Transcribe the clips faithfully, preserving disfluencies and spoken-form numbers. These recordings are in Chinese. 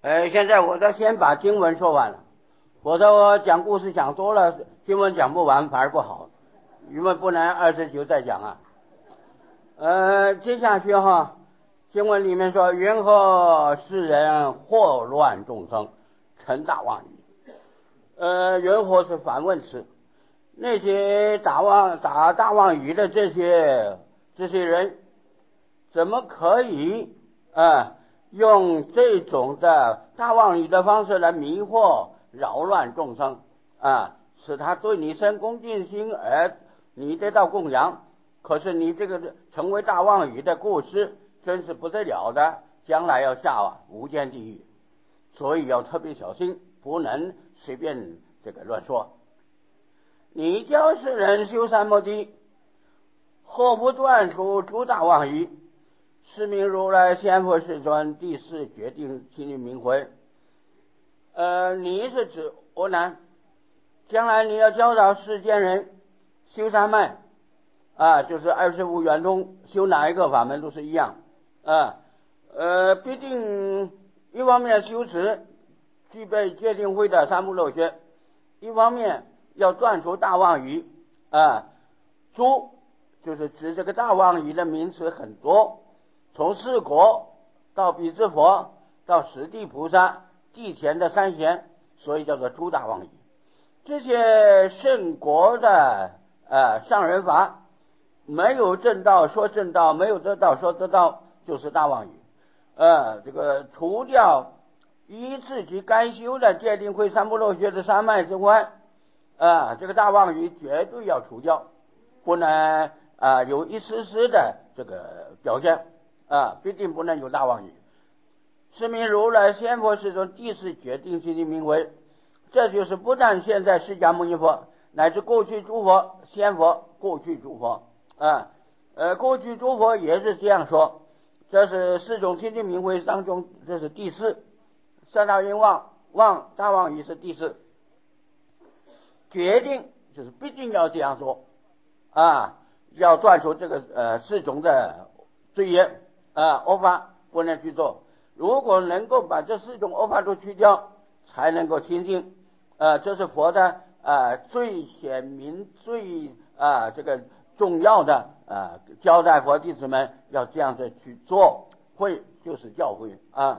呃，现在我得先把经文说完了，否则我讲故事讲多了，经文讲不完反而不好，因为不能二十九再讲啊。呃，接下去哈，经文里面说，云何世人祸乱众生，成大妄语。呃，云何是反问词，那些打妄打大妄语的这些这些人，怎么可以啊、呃、用这种的大妄语的方式来迷惑扰乱众生啊，使他对你生恭敬心，而你得到供养。可是你这个成为大妄语的故事真是不得了的，将来要下无间地狱，所以要特别小心，不能随便这个乱说。你教世人修三摩地，后不断除诸大妄语，是名如来先佛世尊第四决定心灵明慧。呃，你是指阿难，将来你要教导世间人修三昧啊，就是二十五圆通，修哪一个法门都是一样啊。呃，必定一方面修持具备戒定慧的三不漏学，一方面要断除大妄语啊。诸就是指这个大妄语的名词很多，从四国到彼支佛到十地菩萨地前的三贤，所以叫做诸大妄语。这些圣国的呃上人法，没有正道说正道，没有得道说得道，就是大妄语。呃，这个除掉依自己该修的戒定慧三不漏学的三昧之外，啊，这个大妄语绝对要除掉，不能啊有一丝丝的这个表现啊，必定不能有大妄语。是名如来先佛世尊第四决定心灵明慧。这就是不但现在释迦牟尼佛，乃至过去诸佛、先佛、过去诸佛啊，呃，过去诸佛也是这样说。这是四种心灵明慧当中，这是第四。三大愿望望大妄语是第四。决定就是必定要这样做啊，要断除这个呃四种的罪业啊恶法，不能去做。如果能够把这四种恶法都去掉，才能够清净。呃，这是佛的呃最显明、最啊、呃、这个重要的啊、呃、交代佛弟子们要这样子去做。会就是教诲啊。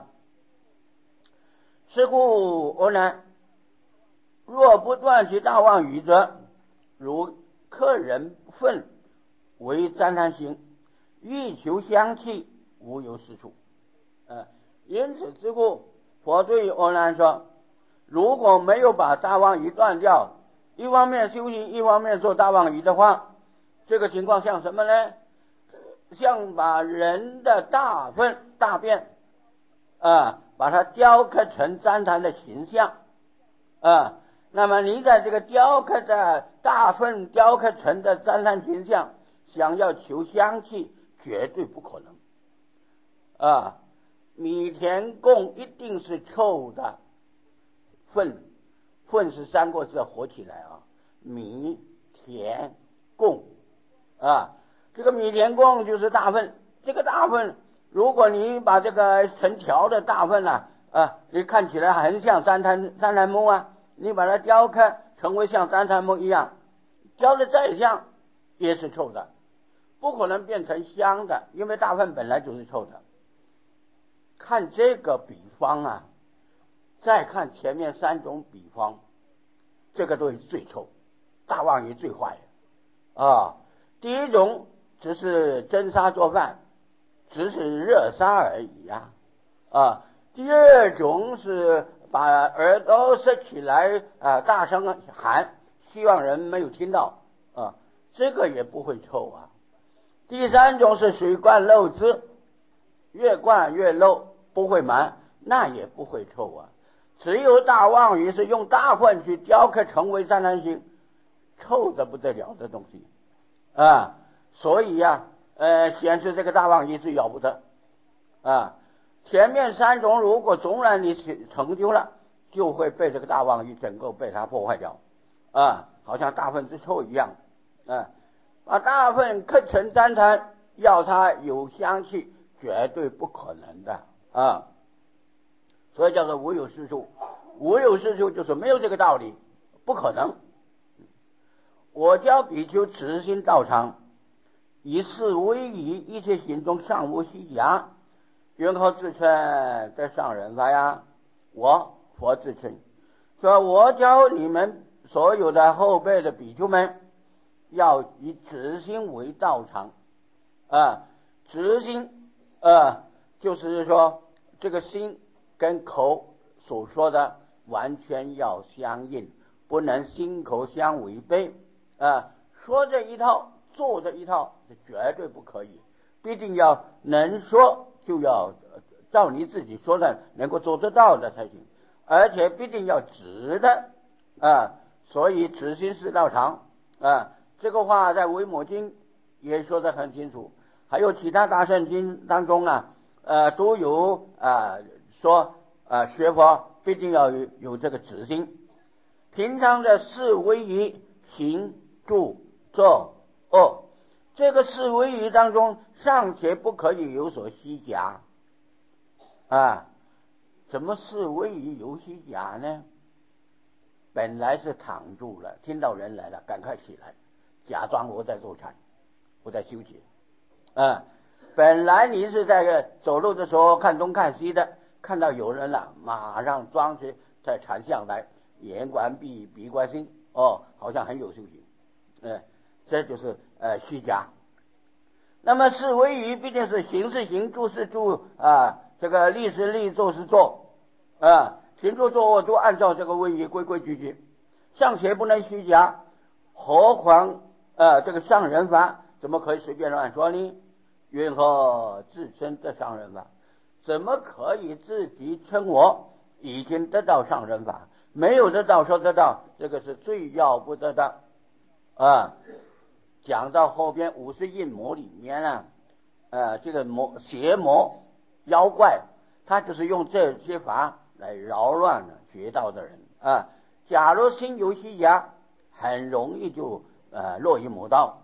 是故阿难，若不断其大妄语者，如客人粪为沾贪行，欲求香气，无有是处。呃，因此之故，佛对阿难说，如果没有把大妄语断掉，一方面修行，一方面做大妄语的话，这个情况像什么呢？像把人的大粪大便啊，把它雕刻成旃檀的形象啊。那么你在这个雕刻的大粪雕刻成的旃檀形象，想要求香气，绝对不可能啊。米田共一定是臭的，粪粪是三个字合起来啊，米田共啊，这个米田共就是大粪。这个大粪，如果你把这个成条的大粪啊啊，你看起来很像旃檀旃檀木啊，你把它雕刻成为像旃檀木一样，雕的再像也是臭的，不可能变成香的，因为大粪本来就是臭的。看这个比方啊，再看前面三种比方，这个东西最臭，大妄语最坏啊。第一种只是蒸沙做饭，只是热沙而已呀 啊, 啊。第二种是把耳朵塞起来啊，大声喊，希望人没有听到啊，这个也不会臭啊。第三种是水灌漏汁，越灌越漏，不会满，那也不会臭啊。只有大妄语是用大粪去雕刻成为湛蓝形，臭得不得了的东西啊。所以呀、啊，呃，显示这个大妄语最了不得啊。前面三种如果纵然你成就了，就会被这个大妄语整个被它破坏掉啊，好像大粪之臭一样啊。把大粪刻成旃檀，要它有香气，绝对不可能的啊。 所以叫做无有是处。无有是处就是没有这个道理，不可能。我教比丘直心道场，以是威仪，一切行中尚无虚假，云何自称得上人法呀？我佛自称说，我教你们所有的后辈的比丘们，要以直心为道场啊，直心啊，就是说这个心跟口所说的完全要相应，不能心口相违背啊。说这一套，做这一套是绝对不可以，必定要能说就要照你自己说的能够做得到的才行，而且必定要直的啊。所以直心是道场啊，这个话在维摩经也说得很清楚，还有其他大圣经当中啊，呃，都有啊说啊学佛必定要有有这个直心。平常的事为于行住坐卧，这个事为于当中尚且不可以有所虚假啊。什么事为于有虚假呢？本来是躺住了，听到人来了，赶快起来，假装我在坐禅，我在休息啊。本来你是在走路的时候看东看西的，看到有人了，马上装起在禅相来，眼观闭，鼻观心，哦，好像很有修行，嗯、呃，这就是呃虚假。那么是为于毕竟是行是行，住是住啊，这个立是立，坐是坐啊，行住坐卧都按照这个位移规规矩矩，尚且不能虚假，何况啊这个上人法怎么可以随便乱说呢？云何自称得上人法？怎么可以自己称我已经得到上人法？没有得到说得到，这个是最要不得的啊。讲到后边五十印魔里面啊，呃，这个魔邪魔妖怪，他就是用这些法来扰乱了学道的人啊。假如心有虚假，很容易就呃落于魔道。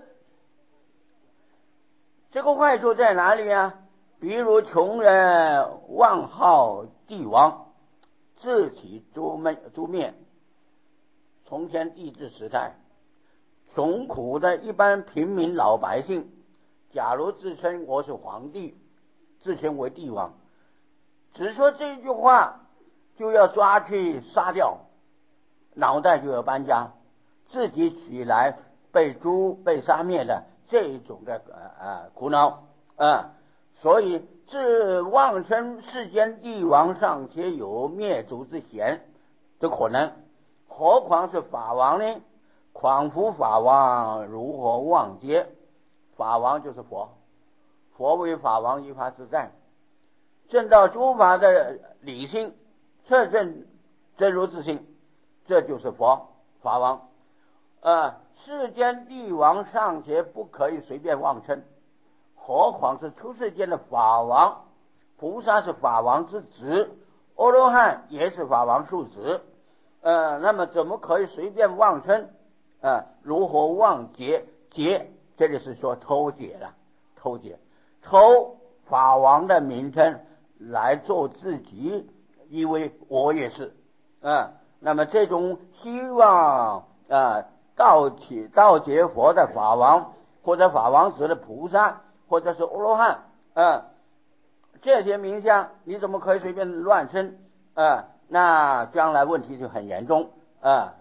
这个坏处在哪里啊？比如穷人妄号帝王，自取诛灭诛灭。从前帝制时代，穷苦的一般平民老百姓，假如自称我是皇帝，自称为帝王，只说这句话就要抓去杀掉，脑袋就要搬家，自己起来被诛被杀灭的这种的呃呃苦恼啊。所以自妄称世间帝王尚且有灭族之嫌的可能，何况是法王呢？况夫法王如何妄结？法王就是佛，佛为法王，依法自在，证到诸法的理性，彻证真如自性，这就是佛法王啊。世间帝王尚且不可以随便妄称，何况是出世间的法王？菩萨是法王之子，阿罗汉也是法王庶子，呃，那么怎么可以随便妄称啊？如何妄结？结这里是说偷解了，偷解，偷法王的名称来做自己，因为我也是啊。那么这种希望啊盗取盗结佛的法王，或者法王子的菩萨，或者是阿罗汉啊，这些名相你怎么可以随便乱称啊？那将来问题就很严重啊。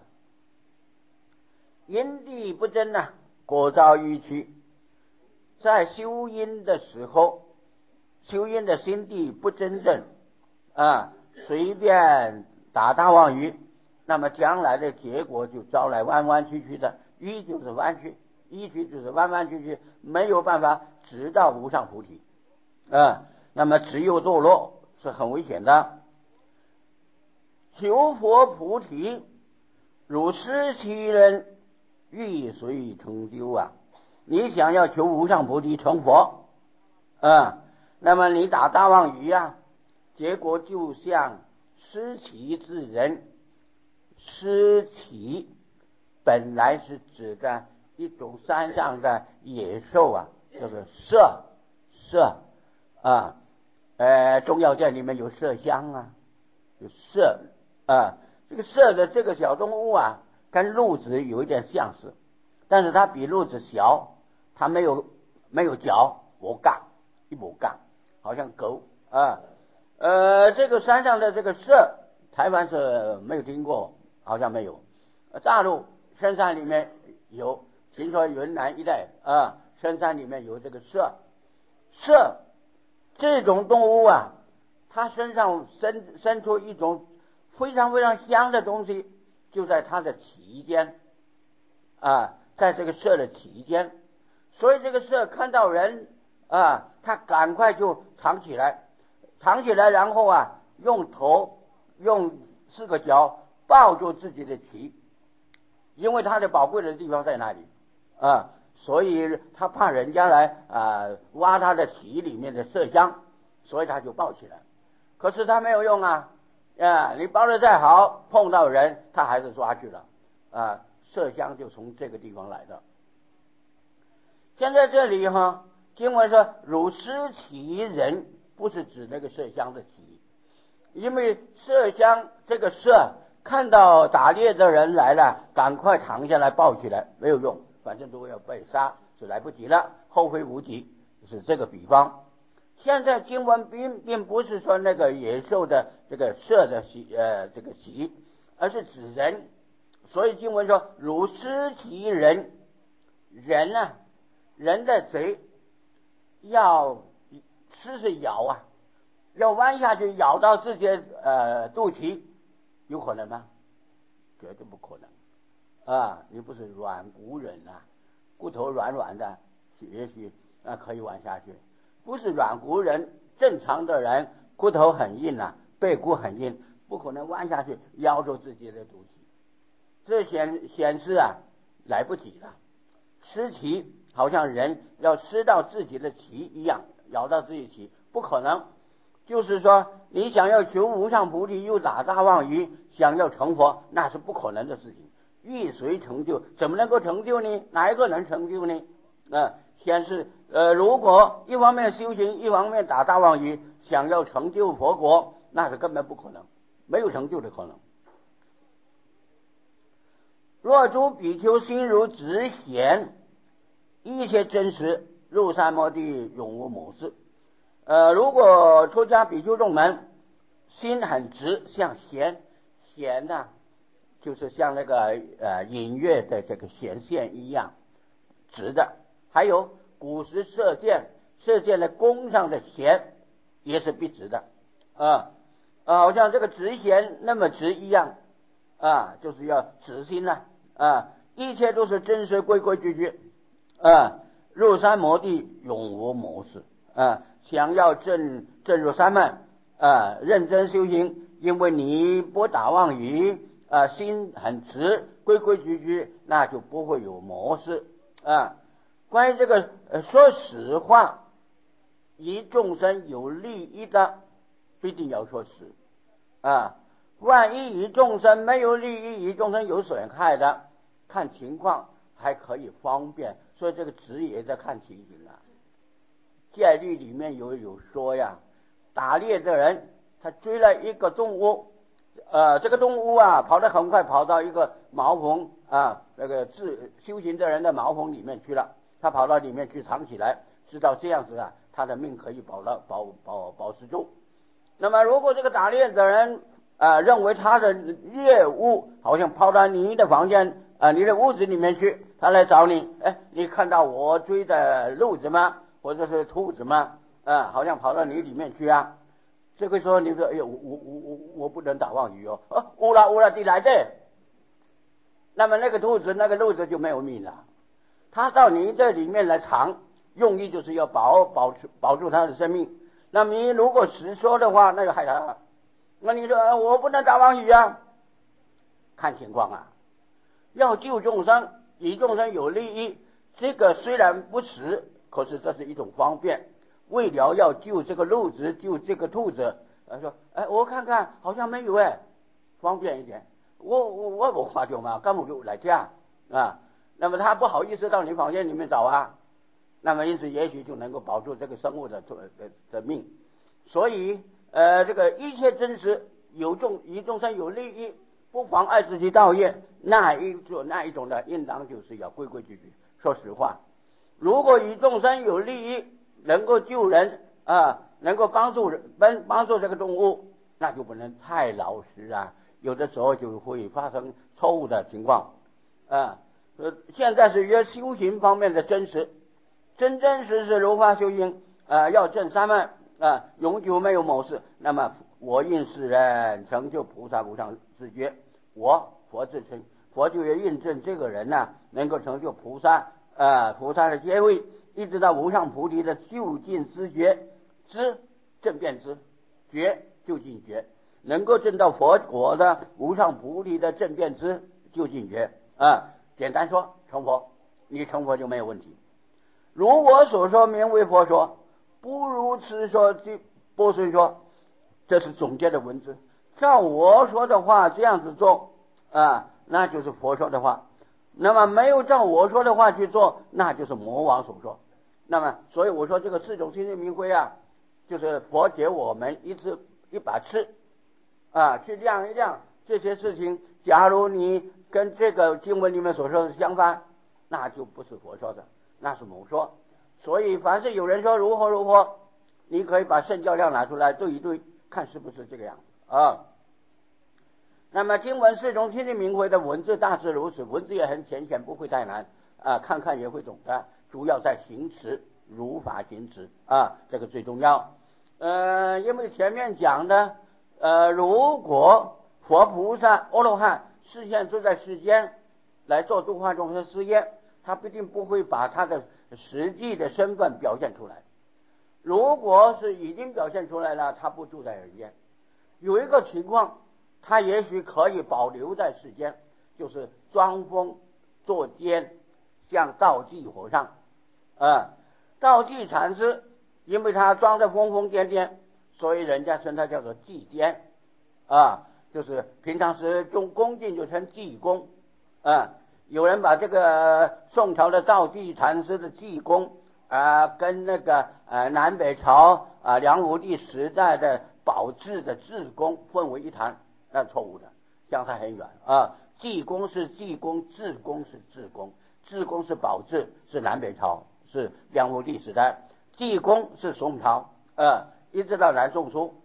因地不真呢、啊，果遭迂曲。在修因的时候，修因的心地不真正啊，随便打大妄语，那么将来的结果就招来弯弯曲曲的，迂就是弯曲，迂曲就是弯弯曲曲，没有办法直到无上菩提啊。那么只有堕落，是很危险的。求佛菩提，如失其人，欲随成就啊！你想要求无上菩提成佛啊，那么你打大妄语啊，结果就像失其之人。失其本来是指的一种山上的野兽啊，这个麝麝啊，呃，中药店里面有麝香啊， 就麝啊，这个麝的这个小动物啊，跟鹿子有一点相似，但是它比鹿子小，它没有没有脚，无杠一无杠，好像狗啊。呃，这个山上的这个麝，台湾是没有听过，好像没有。大陆深山里面有，听说云南一带啊，深山里面有这个麝。麝这种动物啊，它身上生生出一种非常非常香的东西，就在它的鳍间啊，在这个麝的鳍间，所以这个麝看到人啊，它赶快就藏起来，藏起来，然后啊，用头用四个脚抱住自己的鳍，因为它的宝贵的地方在那里啊，所以他怕人家来啊挖他的鳍里面的麝香，所以他就抱起来。可是他没有用啊，啊，你抱得再好，碰到人他还是抓去了啊，麝香就从这个地方来的。现在这里哈，经文说汝失其人，不是指那个麝香的鳍，因为麝香这个麝看到打猎的人来了，赶快躺下来抱起来，没有用，反正都要被杀，是来不及了，后会无期，是这个比方。现在经文并并不是说那个野兽的这个麝的鳍呃这个鳍，而是指人，所以经文说汝失其人，人呢、啊，人的嘴要吃是咬啊，要弯下去咬到自己的呃肚脐，有可能吗？绝对不可能啊！你不是软骨人啊，骨头软软的，也许啊可以弯下去。不是软骨人，正常的人骨头很硬啊，背骨很硬，不可能弯下去咬住自己的肚脐。这显显示啊，来不及了。吃脐好像人要吃到自己的脐一样，咬到自己脐，不可能。就是说，你想要求无上菩提，又打大妄语，想要成佛，那是不可能的事情。欲随成就，怎么能够成就呢？哪一个能成就呢？啊，显示呃，如果一方面修行，一方面打大妄语，想要成就佛国，那是根本不可能，没有成就的可能。若诸比丘心如直弦，一切真实，入三摩地，永无母事。呃，如果出家比丘众们心很直，像弦，弦呢，就是像那个呃音乐的这个弦线一样直的。还有古时射箭，射箭的弓上的弦也是笔直的啊啊，好像这个直弦那么直一样啊，就是要直心呢 啊, 啊，一切都是真实规规矩矩啊，入三摩地，永无母事啊。想要证证入三昧啊，认真修行，因为你不打妄语啊，心很直，规规矩矩，那就不会有魔事啊。关于这个呃说实话，以众生有利益的，必定要说实啊。万一以众生没有利益，以众生有损害的，看情况还可以方便，所以这个直也在看情形啊。戒律里面有有说呀，打猎的人他追了一个动物，呃，这个动物啊跑得很快，跑到一个茅棚啊，那个自修行的人的茅棚里面去了，他跑到里面去藏起来，知道这样子啊，他的命可以保了保保保持住。那么如果这个打猎的人啊认为他的猎物好像跑到你的房间啊，你的屋子里面去，他来找你，哎，你看到我追的鹿子吗？或者是兔子吗？啊，好像跑到你里面去啊。这个时候你说，哎呦，我我我我我不能打妄语哦，哦，乌拉乌拉地来的。那么那个兔子那个鹿子就没有命了。他到你这里面来藏，用意就是要保保住保住他的生命。那么你如果实说的话，那就害他了。那你说、呃、我不能打妄语啊？看情况啊，要救众生，以众生有利益，这个虽然不实。可是这是一种方便，为了要救这个鹿子，救这个兔子，他说：“哎，我看看，好像没有哎，方便一点。我我我我发觉嘛，干部就来这样啊。那么他不好意思到你房间里面找啊，那么因此也许就能够保住这个生物的的的命。所以呃，这个一切真实有众与众生有利益，不妨碍自己道业，那一种那一种的，应当就是要规规矩矩。说实话，如果与众生有利益，能够救人啊，能够帮助人帮帮助这个动物，那就不能太老实啊，有的时候就会发生错误的情况啊。呃，现在是约修行方面的真实，真真实实如法修行啊，要证三昧啊，永久没有某事。那么我应世人成就菩萨无上自觉，我佛自称，佛就要印证这个人呢、啊，能够成就菩萨啊，菩萨的阶位，一直到无上菩提的究竟知觉，知正变知，觉究竟觉，能够证到佛果的无上菩提的正变知究竟觉啊。简单说，成佛，你成佛就没有问题。如我所说，名为佛说，不如此说，不是说，这是总结的文字。照我说的话这样子做啊，那就是佛说的话。那么没有照我说的话去做，那就是魔王所说。那么，所以我说这个四种心性明慧啊，就是佛给我们一支一把尺啊，去量一量这些事情。假如你跟这个经文里面所说的相反，那就不是佛说的，那是魔说。所以凡是有人说如何如何，你可以把圣教量拿出来对一对，看是不是这个样子啊。那么经文四种心性明慧的文字大致如此，文字也很浅显，不会太难啊，看看也会懂的。主要在行持，如法行持啊，这个最重要。呃，因为前面讲的，呃，如果佛菩萨阿罗汉示现出在世间来做度化众生事业，他必定不会把他的实际的身份表现出来。如果是已经表现出来了，他不住在人间。有一个情况，他也许可以保留在世间，就是装疯作奸，像道济和尚啊。道济禅师因为他装得疯疯癫癫，所以人家称他叫做济癫啊，就是平常时中恭敬就称济公啊。有人把这个宋朝的道济禅师的济公啊，跟那个呃南北朝啊梁武帝时代的宝志的智公混为一谈，那错误的，相差很远啊。济公是济公，智公是智公，智公是宝志，是南北朝，是梁武帝时代，济公是宋朝啊，一直到南宋初。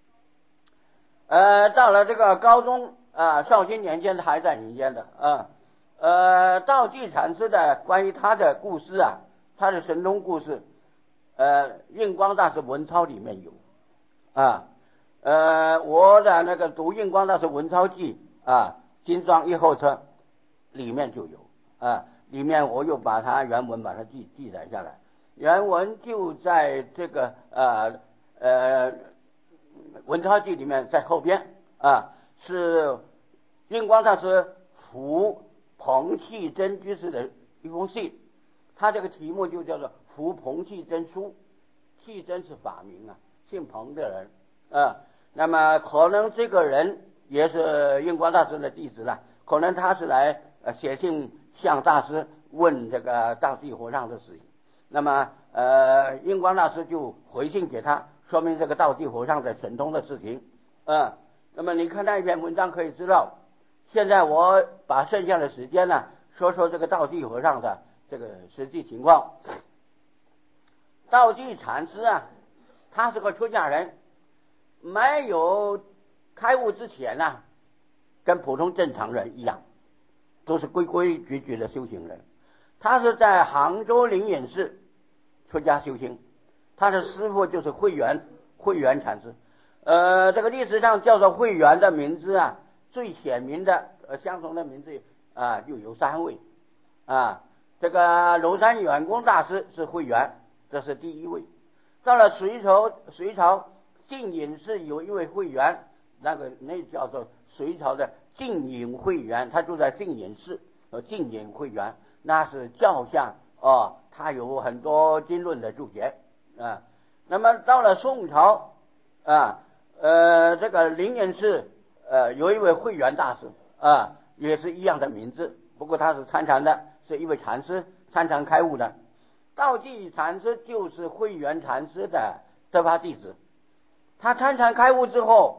呃，到了这个高中啊，绍兴年间还在人间的啊。呃，道济禅师的关于他的故事啊，他的神通故事，呃，印光大师文钞里面有啊。呃，我的那个读印光大师文钞记啊，精装一后册里面就有啊，里面我又把它原文把它记记载下来，原文就在这个呃呃文钞记里面，在后边啊，是印光大师服彭契真居士的一封信，他这个题目就叫做服彭契真书，契真是法名啊，姓彭的人啊。那么可能这个人也是印光大师的弟子了，可能他是来呃写信向大师问这个道济和尚的事情。那么呃印光大师就回信给他，说明这个道济和尚的神通的事情啊。那么你看那一篇文章可以知道，现在我把剩下的时间呢，说说这个道济和尚的这个实际情况。道济禅师啊，他是个出家人，没有开悟之前呢、啊，跟普通正常人一样，都是规规矩矩的修行人。他是在杭州灵隐寺出家修行，他的师父就是慧远慧远禅师。呃，这个历史上叫做慧远的名字啊，最显明的呃相同的名字啊就有三位啊。这个庐山远公大师是慧远，这是第一位。到了隋朝，隋朝净隐寺有一位慧远，那个那叫做隋朝的净隐慧远，他住在净隐寺，呃，净隐慧远，那是教相哦，他有很多经论的注解啊。那么到了宋朝啊，呃，这个灵隐寺呃有一位慧远大师啊，也是一样的名字，不过他是参禅的，是一位禅师，参禅开悟的。道济禅师就是慧远禅师的得法弟子，他参禅开悟之后，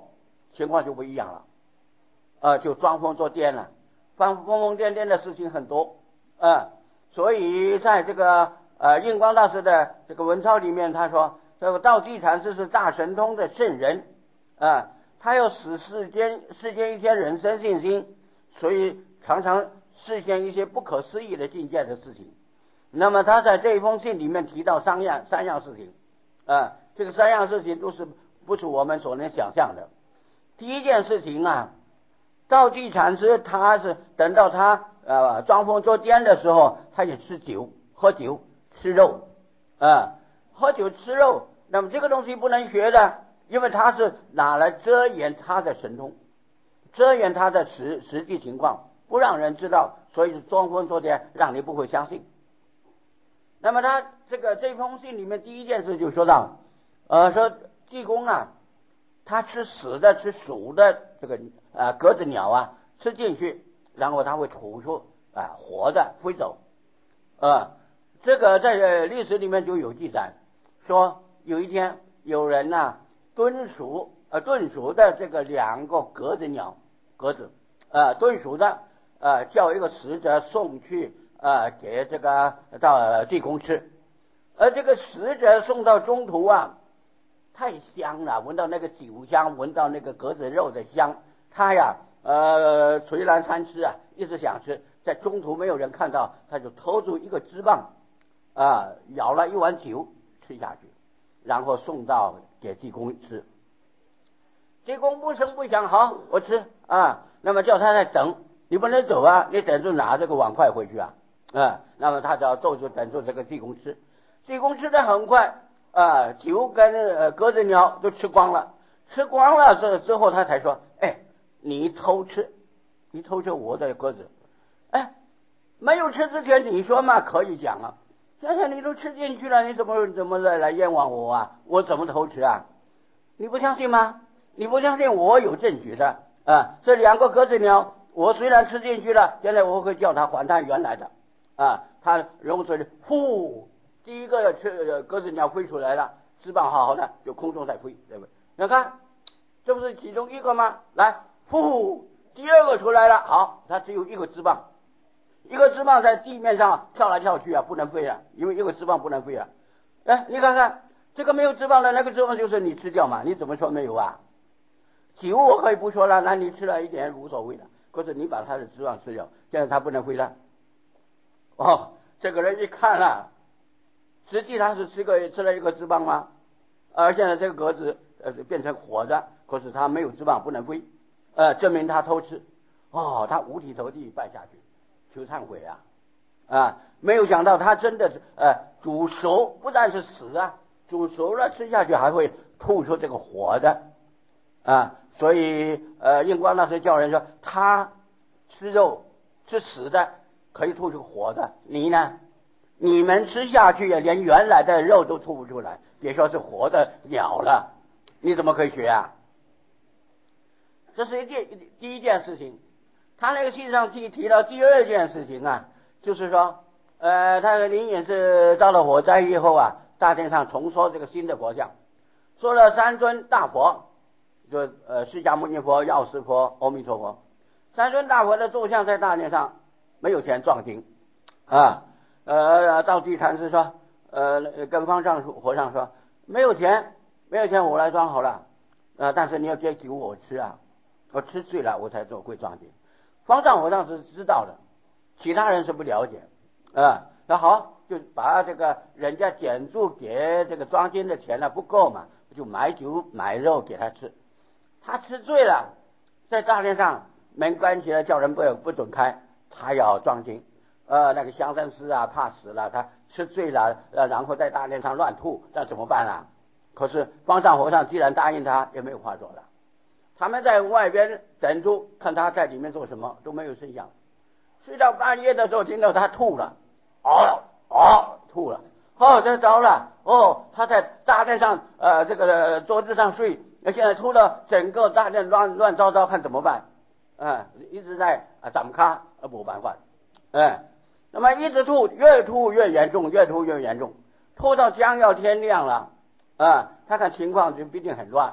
情况就不一样了，呃，就装疯作癫了，疯疯疯癫癫的事情很多，呃，所以在这个呃印光大师的这个文钞里面，他说这个道济禅师是大神通的圣人，啊、呃，他要使世间世间一些人生信心，所以常常实现一些不可思议的境界的事情。那么他在这一封信里面提到三样三样事情，啊、呃，这个三样事情都是不是我们所能想象的。第一件事情啊，道济禅师他是等到他呃装疯作癫的时候，他也吃酒、喝酒、吃肉，啊、呃，喝酒吃肉，那么这个东西不能学的，因为他是拿来遮掩他的神通，遮掩他的实实际情况，不让人知道，所以装疯作癫，让你不会相信。那么他这个这封信里面第一件事就说到，呃，说济公啊，他吃死的、吃熟的这个呃鸽子鸟啊，吃进去，然后他会吐出啊、呃、活的飞走，呃，这个在历史里面就有记载，说有一天有人呢、啊、炖熟呃炖熟的这个两个鸽子鸟，鸽子呃炖熟的呃叫一个使者送去呃给这个到济公吃，而这个使者送到中途啊，太香了，闻到那个酒香，闻到那个鸽子肉的香，他呀呃垂涎三尺啊，一直想吃，在中途没有人看到，他就偷出一个枝棒啊，舀了一碗酒吃下去，然后送到给济公吃。济公不声不响，好，我吃啊，那么叫他在等，你不能走啊，你等住拿这个碗筷回去啊，啊，那么他就要坐住等住这个济公吃，济公吃的很快啊，酒跟呃鸽子鸟都吃光了，吃光了之之后他才说，哎，你偷吃，你偷吃我的鸽子，哎，没有吃之前你说嘛可以讲啊，现在你都吃进去了，你怎么怎么来来冤枉我啊？我怎么偷吃啊？你不相信吗？你不相信我有证据的啊！这两个鸽子鸟，我虽然吃进去了，现在我会叫它还它原来的啊！它融水里，呼，第一个吃鸽子鸟飞出来了，翅膀好好的，就空中在飞，对不对？你看，这不是其中一个吗？来，呼，第二个出来了，好，它只有一个翅膀，一个翅膀在地面上跳来跳去啊，不能飞啊，因为一个翅膀不能飞啊。哎，你看看这个没有翅膀的那个翅膀就是你吃掉嘛？你怎么说没有啊？酒我可以不说了，那你吃了一点无所谓的，可是你把他的翅膀吃掉，现在他不能飞了。哦，这个人一看了，实际他是吃个吃了一个翅膀吗？而现在这个鸽子呃变成活的，可是他没有翅膀不能飞，呃，证明他偷吃。哦，他五体投地拜下去，求忏悔啊啊！没有想到他真的呃煮熟，不但是死啊，煮熟了吃下去还会吐出这个活的啊。所以呃印光大师叫人说，他吃肉吃死的可以吐出活的，你呢？你们吃下去也连原来的肉都吐不出来，别说是活的鸟了，你怎么可以学啊？这是一件第一件事情。他那个信上提提到第二件事情啊，就是说呃他的灵隐是到了火灾以后啊，大殿上重说这个新的佛像，说了三尊大佛，就呃释迦牟尼佛、药师佛、阿弥陀佛，三尊大佛的坐像在大殿上没有钱撞金啊。呃道济禅师说，呃跟方丈和尚说，没有钱，没有钱我来装好了，呃但是你要给酒我吃啊，我吃醉了我才做会装金。方丈和尚是知道的，其他人是不了解啊。那好，就把这个人家减住给这个装金的钱呢不够嘛，就买酒买肉给他吃。他吃醉了，在大殿上门关起来，叫人不不准开，他要装金。呃，那个香山师啊，怕死了，他吃醉了，呃，然后在大殿上乱吐，那怎么办啊？可是方丈和尚既然答应他，也没有话说了。他们在外边等住，看他在里面做什么，都没有声响。睡到半夜的时候，听到他吐了，哦哦，吐了，哦，这着了，哦，他在大殿上，呃，这个桌子上睡，那现在吐了，整个大殿乱乱糟糟，看怎么办？嗯，一直在啊掌咖，呃，没办法，嗯，那么一直吐，越吐越严重，越吐越严重，吐到将要天亮了，啊，他看情况就必定很乱。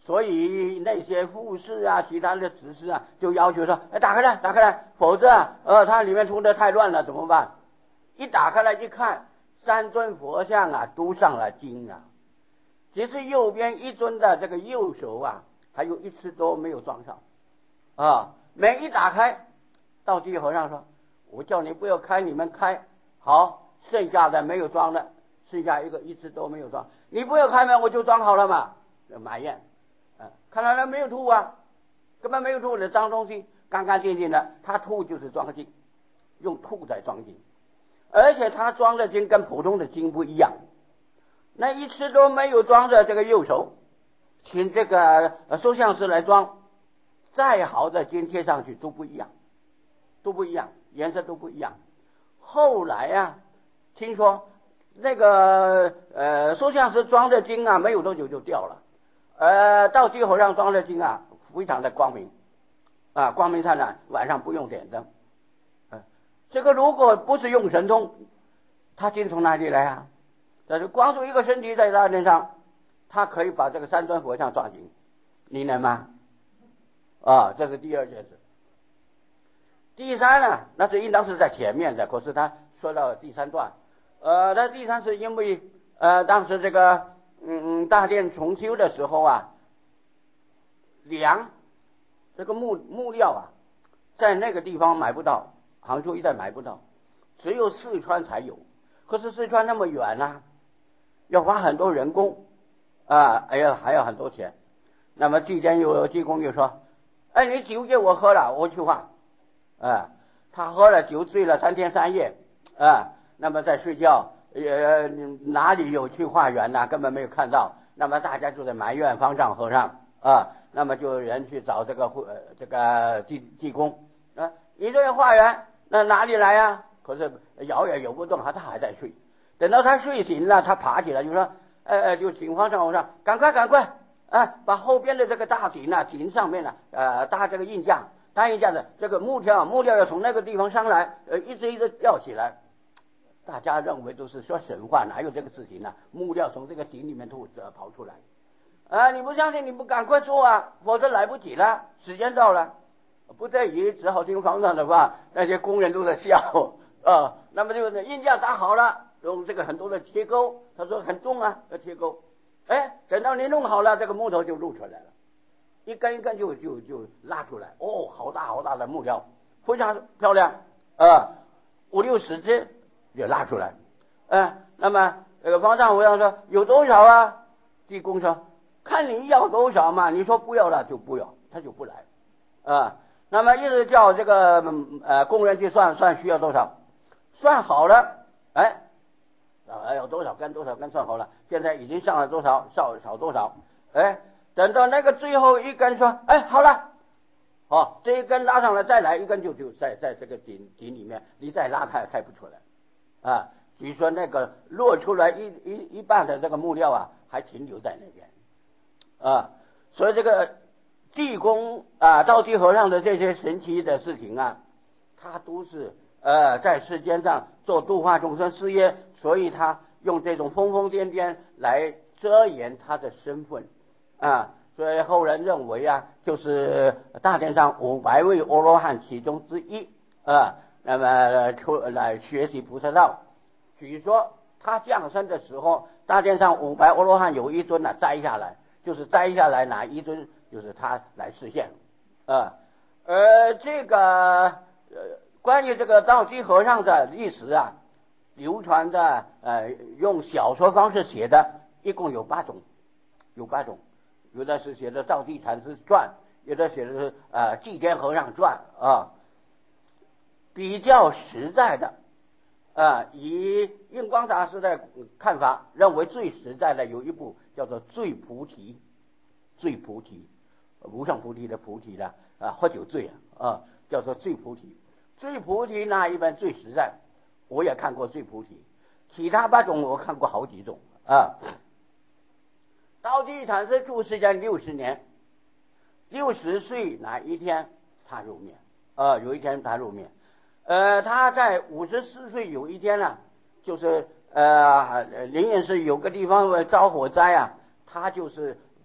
所以那些护士啊，其他的执事啊，就要求说：“哎，打开来，打开来，否则啊，呃，它里面出的太乱了，怎么办？”一打开来一看，三尊佛像啊，都上了经啊，只是右边一尊的这个右手啊，还有一次都没有装上啊。门一打开，道济和尚说：“我叫你不要开，你们开好，剩下的没有装的，剩下一个一次都没有装，你不要开门，我就装好了嘛。”埋怨。啊，看来他没有吐啊，根本没有吐的脏东西，干干净净的。他吐就是装进，用吐在装进，而且他装的经跟普通的经不一样。那一次都没有装的这个右手，请这个收像师来装，再好的经贴上去都不一样，都不一样，颜色都不一样。后来啊，听说那个呃收像师装的经啊，没有多久就掉了。呃，道济和尚装的经啊，非常的光明啊，光明灿烂，晚上不用点灯。呃、这个如果不是用神通，他经从哪里来啊？但是光是一个身体在大殿上，他可以把这个三尊佛像抓紧，你能吗？啊，这是第二件事。第三呢，那是应当是在前面的，可是他说到第三段，呃，那第三是因为呃，当时这个。嗯，大殿重修的时候啊，梁这个木木料啊，在那个地方买不到，杭州一带买不到，只有四川才有。可是四川那么远啊，要花很多人工啊，哎呀，还要很多钱。那么济间有济公就说：“哎，你酒给我喝了，我去化。”啊，他喝了酒醉了三天三夜啊，那么在睡觉。呃，哪里有去化缘呢？根本没有看到。那么大家就在埋怨方丈和尚啊，那么就有人去找这个呃这个济济公啊，你这个化缘，那哪里来啊？可是摇也摇不动，他他还在睡。等到他睡醒了，他爬起来就说：“呃，就请方丈和尚赶快赶快啊，把后边的这个大顶啊，顶上面呢、啊，呃，搭这个印架，搭印架的这个木条，木料要从那个地方上来，呃，一直一直吊起来。”大家认为都是说神话，哪有这个事情呢？木料从这个井里面吐呃跑出来，啊！你不相信，你不赶快做啊，否则来不及了，时间到了。不得已，只好听方丈的话，那些工人都在笑啊。那么就是印架打好了，用这个很多的铁钩，他说很重啊，要铁钩。哎，等到你弄好了，这个木头就露出来了，一根一根就就就拉出来。哦，好大好大的木料，非常漂亮啊，五六十只。就拉出来，呃，那么这个方丈和尚说有多少啊？济公说看你要多少嘛，你说不要了就不要，他就不来啊。那么一直叫这个呃工人去算算需要多少，算好了，哎，啊有多少根多少根算好了，现在已经上了多少少少多少，哎，等到那个最后一根说，哎好了。好，这一根拉上来，再来一根就就在在这个井井里面，你再拉开开不出来。啊，据说那个落出来一一一半的这个木料啊，还停留在那边啊，所以这个济公啊、道济和尚的这些神奇的事情啊，他都是呃在世间上做度化众生事业，所以他用这种疯疯癫癫来遮掩他的身份啊，所以后人认为啊，就是大殿上五百位阿罗汉其中之一啊。那么出来学习菩萨道，据说他降生的时候，大殿上五百阿罗汉有一尊呢、啊、摘下来，就是摘下来哪一尊，就是他来实现啊。呃，这个呃关于这个道济和尚的历史啊，流传的呃用小说方式写的，一共有八种，有八种，有的是写的道济禅师传，有的写的是呃济天和尚传啊。比较实在的啊，以印光大师的看法，认为最实在的有一部叫做《醉菩提》，醉菩提，无上菩提的菩提的啊，喝酒醉啊，叫做醉菩提。醉菩提那一本最实在，我也看过醉菩提，其他八种我看过好几种啊。道济禅师住世间六十年，六十岁哪一天他入灭啊？有一天他入灭。呃，他在五十四岁有一天呢、啊，就是呃，灵隐寺有个地方着火灾啊，他就是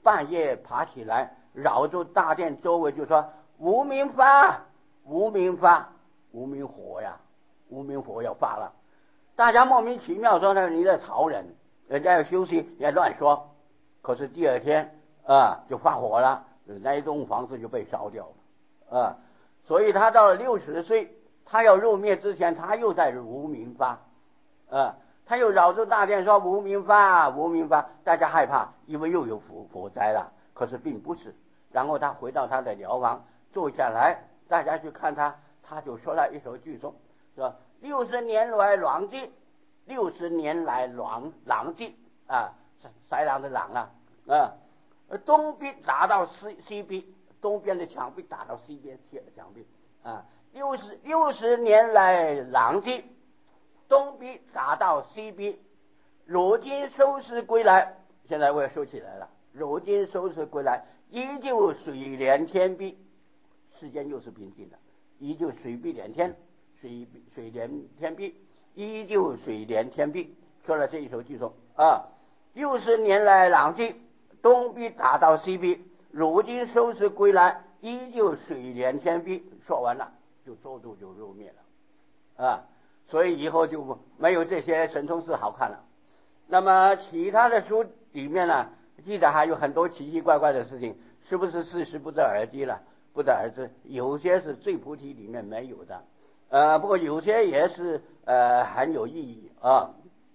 半夜爬起来，绕住大殿周围就说：“无名发，无名发，无名火呀，无名火要发了。”大家莫名其妙说呢，你在吵人，人家要休息也乱说。可是第二天啊就发火了，那一栋房子就被烧掉了啊。所以他到了六十岁，他要入灭之前，他又在无名发啊，他又绕住大殿说无名发，无名发，大家害怕，因为又有火火灾了。可是并不是。然后他回到他的疗房坐下来，大家去看他，他就说了一首句颂，说六十年来狼藉，六十年来狼狼藉啊，豺狼的狼啊啊，东壁打到西西壁，东边的墙壁打到西边的墙壁啊，六十六十年来狼藉，东壁打到西壁，如今收拾归来，现在我也收起来了。如今收拾归来，依旧水连天碧，世间又是平静的，依旧水碧连天，水水连天碧，依旧水连天碧。说了这一首句颂啊，六十年来狼藉，东壁打到西壁，如今收拾归来，依旧水连天碧。说完了，就周度就入灭了啊，所以以后就没有这些神通事好看了。那么其他的书里面呢，记得还有很多奇奇怪怪的事情，是不是事实不得而知了？不得而知，有些是最菩提里面没有的，呃，不过有些也是呃很有意义啊。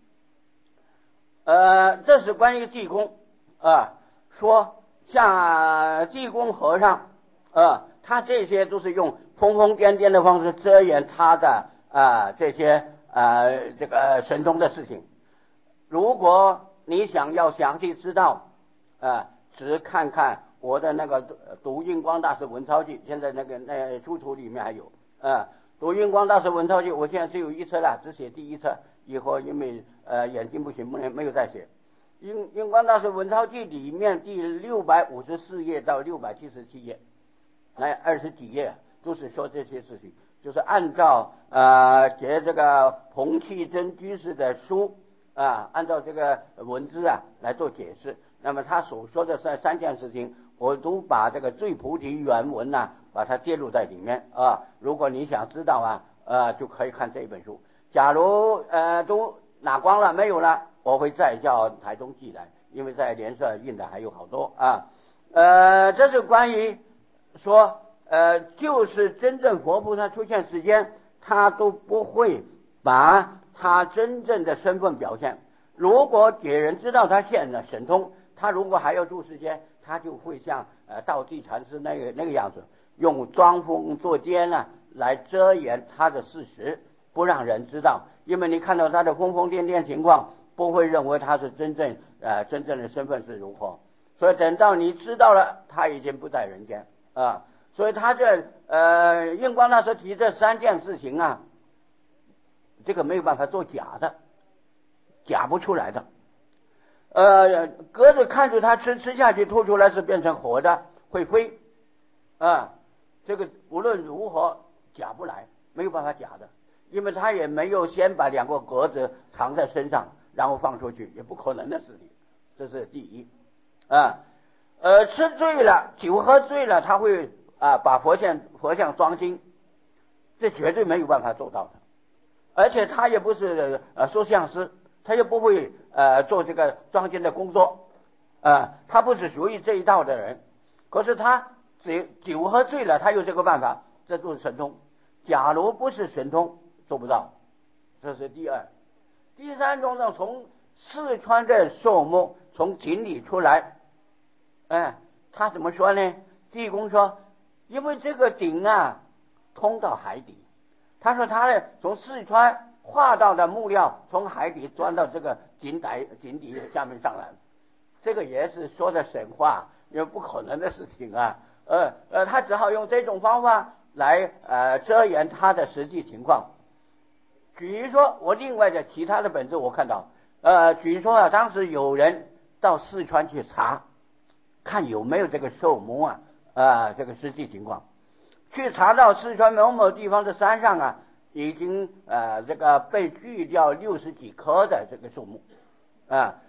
呃，这是关于济公啊，说像济公和尚啊，他这些都是用疯疯癫癫的方式遮掩他的啊这些啊这个神通的事情。如果你想要详细知道啊，只看看我的那个读印光大师文钞记，现在那个那出土里面还有啊，读印光大师文钞记，我现在只有一册了，只写第一册，以后因为呃眼睛不行，不能没有再写。印印光大师文钞记里面第六百五十四页到六百七十七页，那二十几页都是说这些事情，就是按照呃写这个彭契真居士的书啊，按照这个文字啊来做解释。那么他所说的这三件事情，我都把这个最菩提原文呐、啊，把它揭露在里面啊。如果你想知道啊，呃，就可以看这一本书。假如呃都拿光了没有了，我会再叫台中寄来，因为在联社印的还有好多啊。呃，这是关于说呃，就是真正佛菩萨出现时间，他都不会把他真正的身份表现。如果给人知道他现了神通，他如果还要住世间，他就会像呃道济禅师那个那个样子，用装疯作奸呢、啊、来遮掩他的事实，不让人知道。因为你看到他的疯疯癫癫情况，不会认为他是真正呃真正的身份是如何。所以等到你知道了，他已经不在人间啊。所以他这呃印光大师提这三件事情啊，这个没有办法做假的，假不出来的。呃，鸽子看着它吃吃下去，吐出来是变成活的，会飞啊。这个无论如何假不来，没有办法假的，因为他也没有先把两个鸽子藏在身上，然后放出去，也不可能的事情。这是第一啊。呃，吃醉了，酒喝醉了，他会啊把佛像佛像装金，这绝对没有办法做到的。而且他也不是呃说相师，他也不会呃做这个装金的工作啊、呃，他不是属于这一道的人。可是他酒酒喝醉了，他有这个办法，这就是神通。假如不是神通，做不到。这是第二。第三种呢，从四川的树木从井里出来，哎，他怎么说呢？济公说，因为这个井啊通到海底。他说他呢从四川化到的木料从海底钻到这个井底井底下面上来，这个也是说的神话，因为不可能的事情啊。呃呃，他只好用这种方法来呃遮掩他的实际情况。比如说我另外的其他的本子我看到，呃，比如说啊，当时有人到四川去查，看有没有这个寿木啊啊、呃、这个实际情况。去查到四川某某地方的山上啊，已经呃这个被锯掉六十几棵的这个树木啊，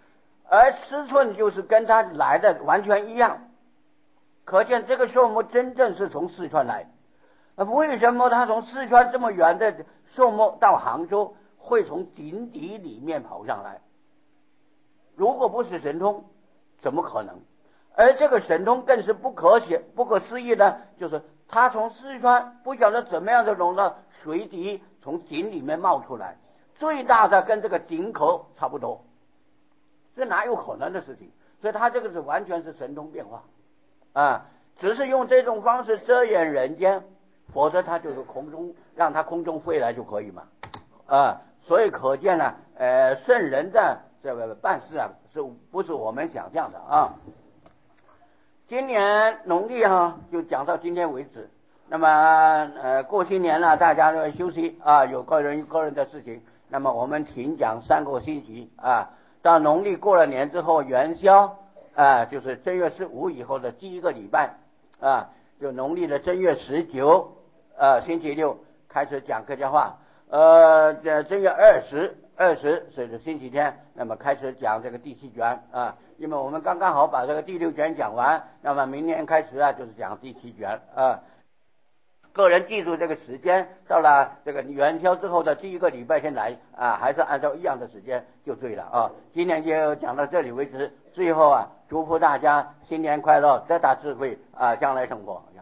而尺寸就是跟他来的完全一样，可见这个寿木真正是从四川来。为什么他从四川这么远的寿木到杭州会从井底里面跑上来？如果不是神通，怎么可能？而这个神通更是不可写不可思议的，就是他从四川不晓得怎么样的融到水底，从井里面冒出来，最大的跟这个井口差不多，这哪有可能的事情？所以他这个是完全是神通变化啊，只是用这种方式遮掩人间，否则他就是空中让他空中飞来就可以嘛啊，所以可见呢，呃，圣人的这个办事啊，是不是我们想象的啊？今年农历哈就讲到今天为止。那么呃，过新年了，大家都休息啊，有个人有个人的事情。那么我们停讲三个星期啊，到农历过了年之后，元宵啊，就是正月十五以后的第一个礼拜啊，就农历的正月十九啊，星期六开始讲客家话。呃，这正月二十，二十是星期天，那么开始讲这个第七卷啊，因为我们刚刚好把这个第六卷讲完，那么明年开始啊，就是讲第七卷啊。个人记住这个时间，到了这个元宵之后的第一个礼拜先来啊，还是按照一样的时间就对了啊。今天就讲到这里为止，最后啊，祝福大家新年快乐，得大智慧啊，将来生活。